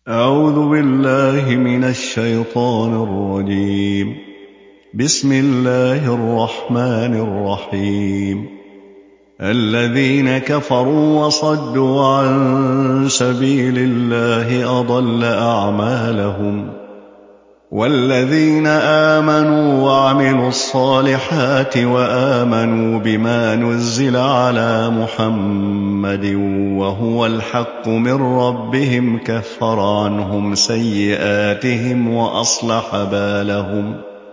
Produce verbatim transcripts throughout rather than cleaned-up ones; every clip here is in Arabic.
أعوذ بالله من الشيطان الرجيم. بسم الله الرحمن الرحيم. الذين كفروا وصدوا عن سبيل الله أضل أعمالهم، والذين آمنوا وعملوا الصالحات وآمنوا بما نزل على محمد وهو الحق من ربهم كفر عنهم سيئاتهم وأصلح بالهم.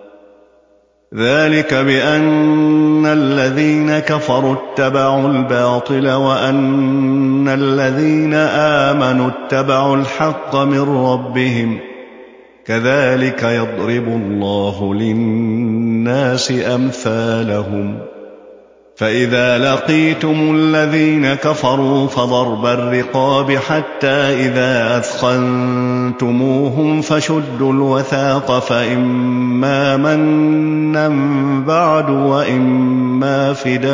ذلك بأن الذين كفروا اتبعوا الباطل وأن الذين آمنوا اتبعوا الحق من ربهم، كذلك يضرب الله للناس أمثالهم. فإذا لقيتم الذين كفروا فضرب الرقاب حتى إذا أثخنتموهم فشدوا الوثاق فإما منا بعد وإما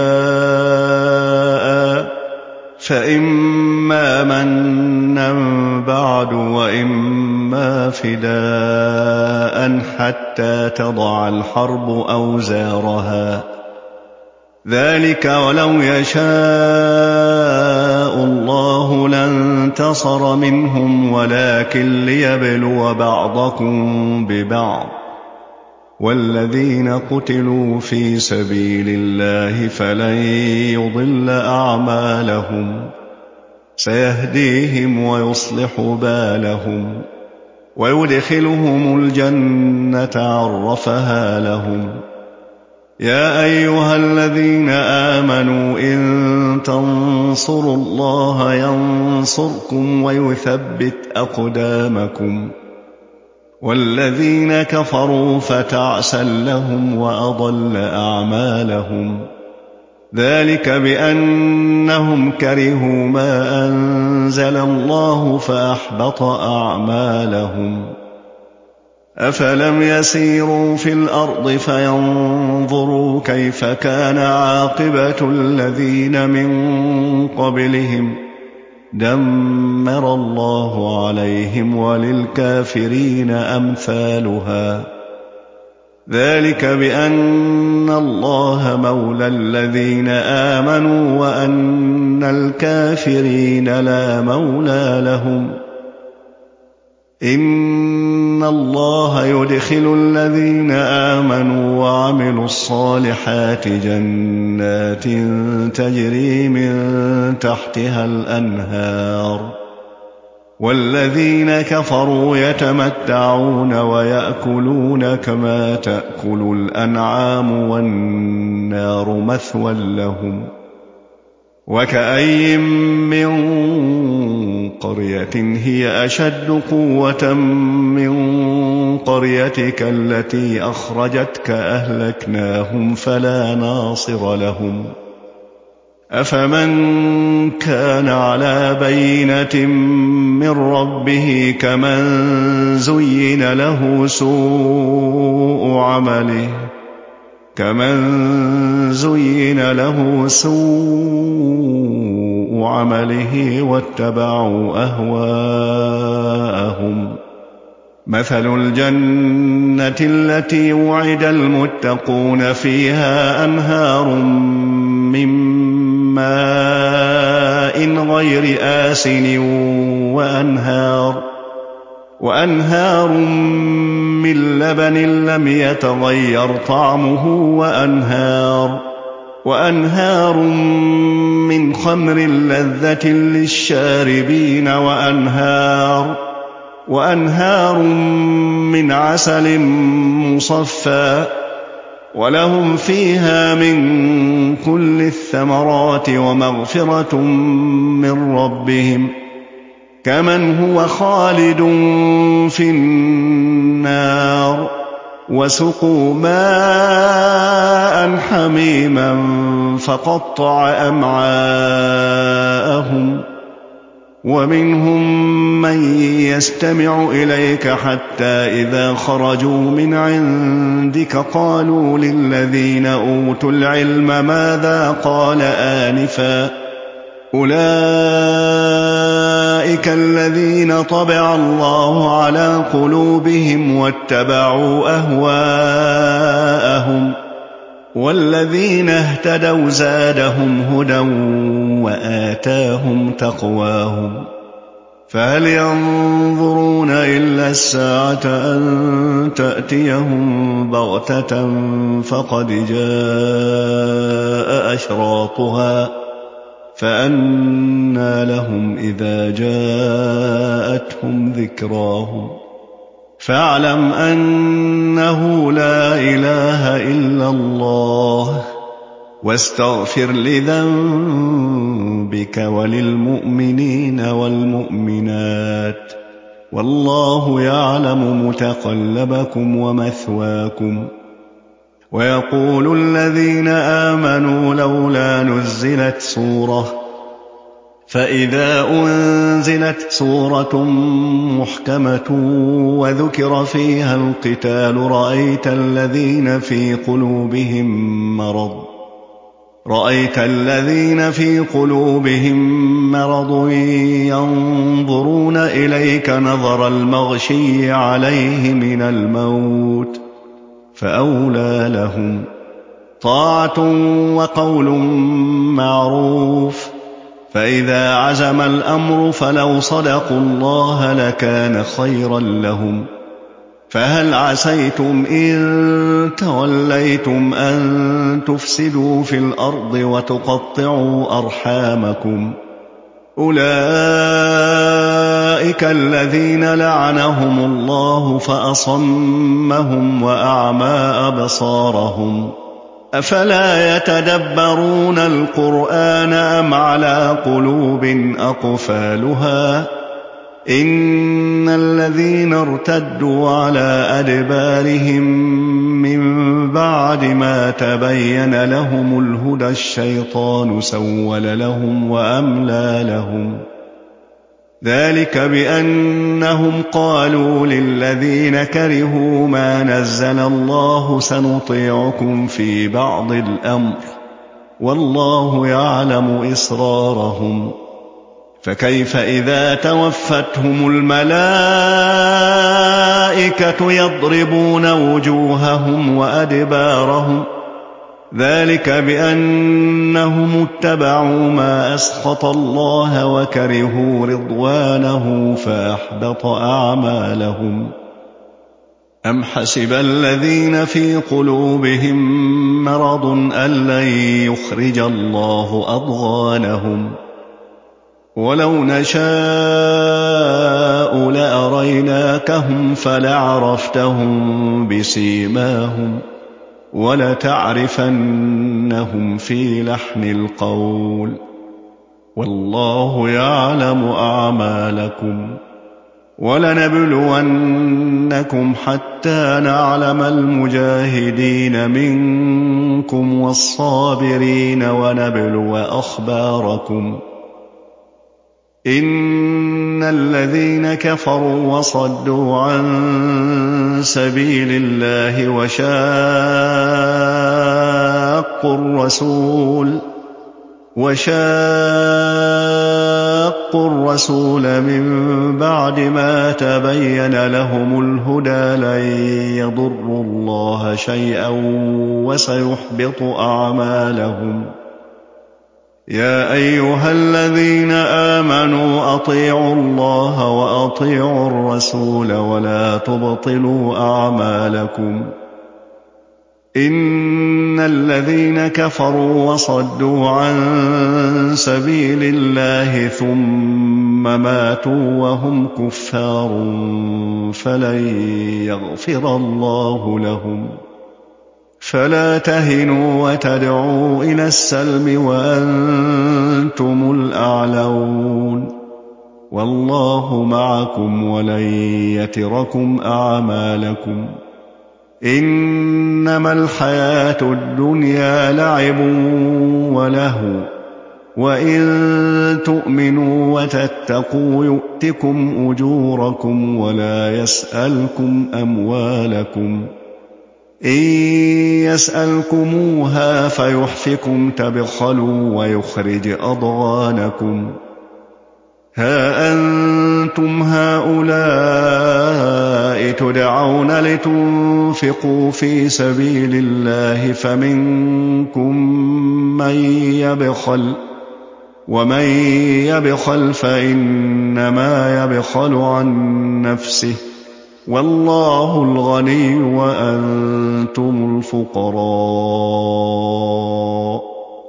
فداء فإما منا بعد وإما فداء حتى تضع الحرب أوزارها. ذلك ولو يشاء الله لانتصر منهم ولكن ليبلو بعضكم ببعض. والذين قتلوا في سبيل الله فلن يضل أعمالهم، سيهديهم ويصلح بالهم ويدخلهم الجنة عرفها لهم. يا أيها الذين آمنوا إن تنصروا الله ينصركم ويثبت أقدامكم. والذين كفروا فتعسا لهم وأضل أعمالهم. ذلك بأنهم كرهوا ما أنزل الله فأحبط أعمالهم. أفلم يسيروا في الأرض فينظروا كيف كان عاقبة الذين من قبلهم، دمر الله عليهم وللكافرين أمثالها. ذلك بأن الله مولى الذين آمنوا وأن الكافرين لا مولى لهم. إن الله يدخل الذين آمنوا وعملوا الصالحات جنات تجري من تحتها الأنهار، والذين كفروا يتمتعون ويأكلون كما تأكل الأنعام والنار مثوى لهم. وكأين من قرية هي أشد قوة من قريتك التي أخرجتك أهلكناهم فلا ناصر لهم. أفمن كان على بينة من ربه كمن زين له سوء عمله كمن زين له سوء عمله واتبعوا أهواءهم. مثل الجنة التي وعد المتقون فيها أنهار من ماء غير آسن وأنهار وأنهار من لبن لم يتغير طعمه وأنهار وأنهار من خمر لذة للشاربين وأنهار وأنهار من عسل مصفى ولهم فيها من كل الثمرات ومغفرة من ربهم كمن هو خالد في النار. وسقوا ماء حميما فقطع أمعاءهم. ومنهم من يستمع إليك حتى إذا خرجوا من عندك قالوا للذين أوتوا العلم ماذا قال آنفا أولئك الذين طبع الله على قلوبهم واتبعوا أهواءهم والذين اهتدوا زادهم هدى وآتاهم تقواهم فهل ينظرون إلا الساعة أن تأتيهم بغتة فقد جاء أشراطها فأنى لهم إذا جاءتهم ذكراهم فاعلم أنه لا إله إلا الله واستغفر لذنبك وللمؤمنين والمؤمنات والله يعلم متقلبكم ومثواكم ويقول الذين آمنوا لولا نزلت سورة فإذا أنزلت سورة محكمة وذكر فيها القتال رأيت الذين في قلوبهم مرض رأيت الذين في قلوبهم مرض ينظرون إليك نظر المغشي عليه من الموت فأولى لهم طاعة وقول معروف فإذا عزم الأمر فلو صدقوا الله لكان خيرا لهم فهل عسيتم إن توليتم أن تفسدوا في الأرض وتقطعوا أرحامكم أولئك الذين لعنهم الله فأصمهم وأعمى أبصارهم أفلا يتدبرون القرآن أم على قلوب أقفالها إن الذين ارتدوا على أدبارهم من بعد ما تبين لهم الهدى الشيطان سول لهم وأملى لهم ذلك بأنهم قالوا للذين كرهوا ما نزل الله سنطيعكم في بعض الأمر والله يعلم إسرارهم فكيف إذا توفتهم الملائكة يضربون وجوههم وأدبارهم ذلك بأنهم اتبعوا ما أسخط الله وكرهوا رضوانه فأحبط أعمالهم أم حسب الذين في قلوبهم مرض أن لن يخرج الله أضغانهم ولو نشاء لأريناكهم فلعرفتهم بسيماهم ولتعرفنهم في لحن القول والله يعلم أعمالكم ولنبلونكم حتى نعلم المجاهدين منكم والصابرين ونبلو أخباركم إن الذين كفروا وصدوا عن سبيل الله وشاقوا الرسول وشاقوا الرسول من بعد ما تبين لهم الهدى لن يضروا الله شيئا وسيحبط أعمالهم يا أيها الذين آمنوا أطيعوا الله وأطيعوا الرسول ولا تبطلوا أعمالكم إن الذين كفروا وصدوا عن سبيل الله ثم ماتوا وهم كفار فلن يغفر الله لهم فلا تهنوا وتدعوا إلى السلم وأنتم الأعلون والله معكم ولن يتركم أعمالكم إنما الحياة الدنيا لعب ولهو وإن تؤمنوا وتتقوا يؤتكم أجوركم ولا يسألكم أموالكم إن يسألكموها فيحفكم تبخلوا ويخرج أضغانكم ها أنتم هؤلاء تدعون لتنفقوا في سبيل الله فمنكم من يبخل ومن يبخل فإنما يبخل عن نفسه والله الغني وأنتم الفقراء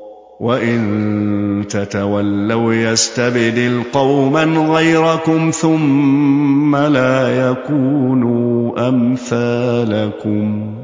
وإن تتولوا يستبدل قوما غيركم ثم لا يكونوا أمثالكم